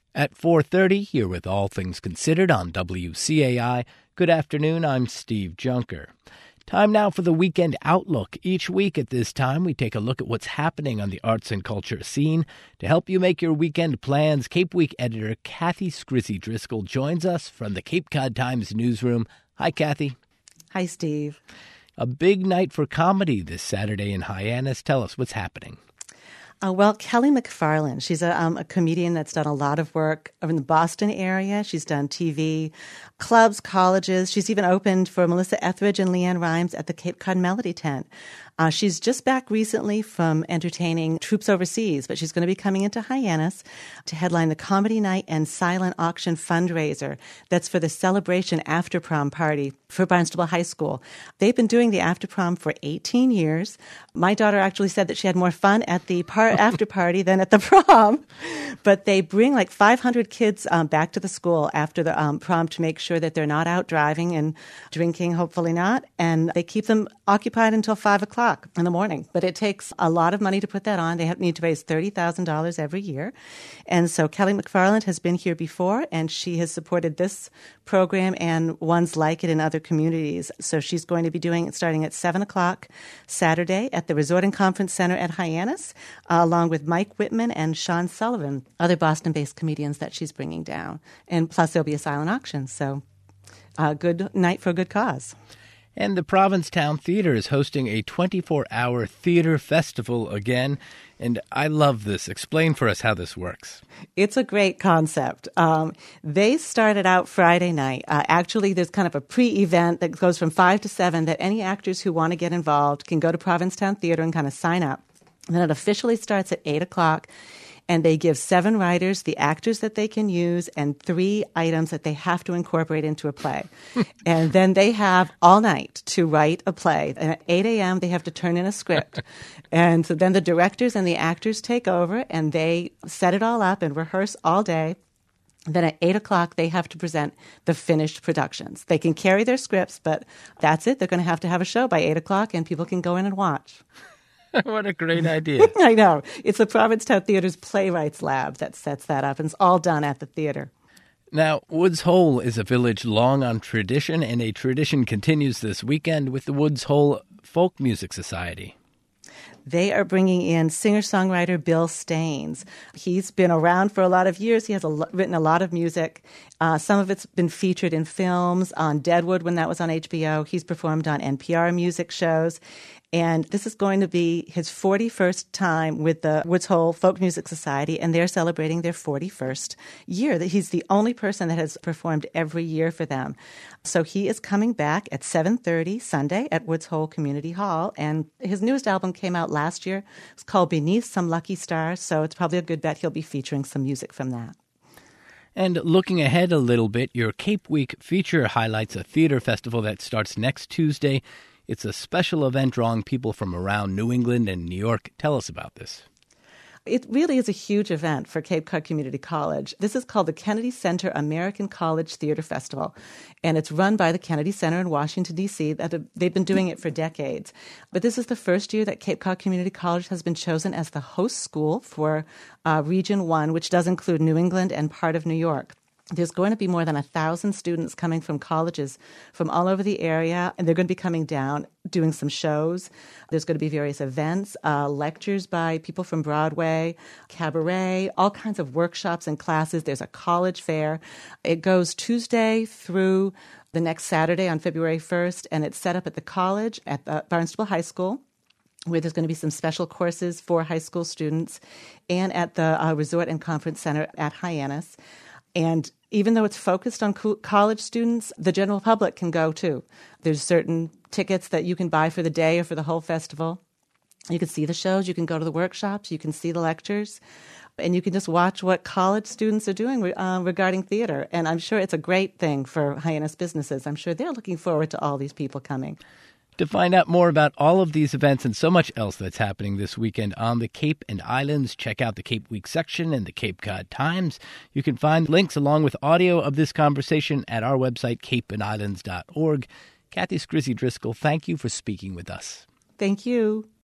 At 4:30, here with All Things Considered on WCAI. Good afternoon, I'm Steve Junker. Time now for the Weekend Outlook. Each week at this time, we take a look at what's happening on the arts and culture scene. To help you make your weekend plans, Cape Week editor Kathy Scrizzy Driscoll joins us from the Cape Cod Times newsroom. Hi, Kathy. Hi, Steve. A big night for comedy this Saturday in Hyannis. Tell us what's happening. Well, Kelly McFarland, she's a comedian that's done a lot of work in the Boston area. She's done TV, clubs, colleges. She's even opened for Melissa Etheridge and Leanne Rimes at the Cape Cod Melody Tent. She's just back recently from entertaining troops overseas, but she's going to be coming into Hyannis to headline the Comedy Night and Silent Auction fundraiser. That's for the Celebration After Prom Party for Barnstable High School. They've been doing the after prom for 18 years. My daughter actually said that she had more fun at the after party than at the prom. But they bring like 500 kids back to the school after the prom to make sure that they're not out driving and drinking, hopefully not. And they keep them occupied until 5 o'clock in the morning. But it takes a lot of money to put that on. They need to raise $30,000 every year. And so Kelly McFarland has been here before, and she has supported this program and ones like it in other communities. So she's going to be doing it starting at 7 o'clock Saturday at the Resort and Conference Center at Hyannis, along with Mike Whitman and Sean Sullivan, other Boston-based comedians that she's bringing down. And plus there'll be a silent auction. So a good night for a good cause. And the Provincetown Theater is hosting a 24-hour theater festival again. And I love this. Explain for us how this works. It's a great concept. They started out Friday night. Actually, there's kind of a pre-event that goes from 5 to 7 that any actors who want to get involved can go to Provincetown Theater and kind of sign up. And then it officially starts at 8 o'clock. And they give 7 writers the actors that they can use and 3 items that they have to incorporate into a play. And then they have all night to write a play. And at 8 a.m., they have to turn in a script. And so then the directors and the actors take over, and they set it all up and rehearse all day. Then at 8 o'clock, they have to present the finished productions. They can carry their scripts, but that's it. They're going to have a show by 8 o'clock, and people can go in and watch. What a great idea. I know. It's the Provincetown Theater's Playwrights Lab that sets that up, and it's all done at the theater. Now, Woods Hole is a village long on tradition, and a tradition continues this weekend with the Woods Hole Folk Music Society. They are bringing in singer-songwriter Bill Staines. He's been around for a lot of years. He has written a lot of music. Some of it's been featured in films, on Deadwood when that was on HBO. He's performed on NPR music shows. And this is going to be his 41st time with the Woods Hole Folk Music Society, and they're celebrating their 41st year. He's the only person that has performed every year for them. So he is coming back at 7:30 Sunday at Woods Hole Community Hall, and his newest album came out last year. It's called Beneath Some Lucky Stars, so it's probably a good bet he'll be featuring some music from that. And looking ahead a little bit, your Cape Week feature highlights a theater festival that starts next Tuesday. It's a special event drawing people from around New England and New York. Tell us about this. It really is a huge event for Cape Cod Community College. This is called the Kennedy Center American College Theater Festival, and it's run by the Kennedy Center in Washington, D.C. They've been doing it for decades. But this is the first year that Cape Cod Community College has been chosen as the host school for Region 1, which does include New England and part of New York. There's going to be more than 1,000 students coming from colleges from all over the area, and they're going to be coming down, doing some shows. There's going to be various events, lectures by people from Broadway, cabaret, all kinds of workshops and classes. There's a college fair. It goes Tuesday through the next Saturday on February 1st, and it's set up at the college at the Barnstable High School, where there's going to be some special courses for high school students, and at the Resort and Conference Center at Hyannis. And even though it's focused on college students, the general public can go too. There's certain tickets that you can buy for the day or for the whole festival. You can see the shows, you can go to the workshops, you can see the lectures, and you can just watch what college students are doing regarding theater. And I'm sure it's a great thing for Hyannis businesses. I'm sure they're looking forward to all these people coming. To find out more about all of these events and so much else that's happening this weekend on the Cape and Islands, check out the Cape Week section in the Cape Cod Times. You can find links along with audio of this conversation at our website, capeandislands.org. Kathy Scrizzy Driscoll, thank you for speaking with us. Thank you.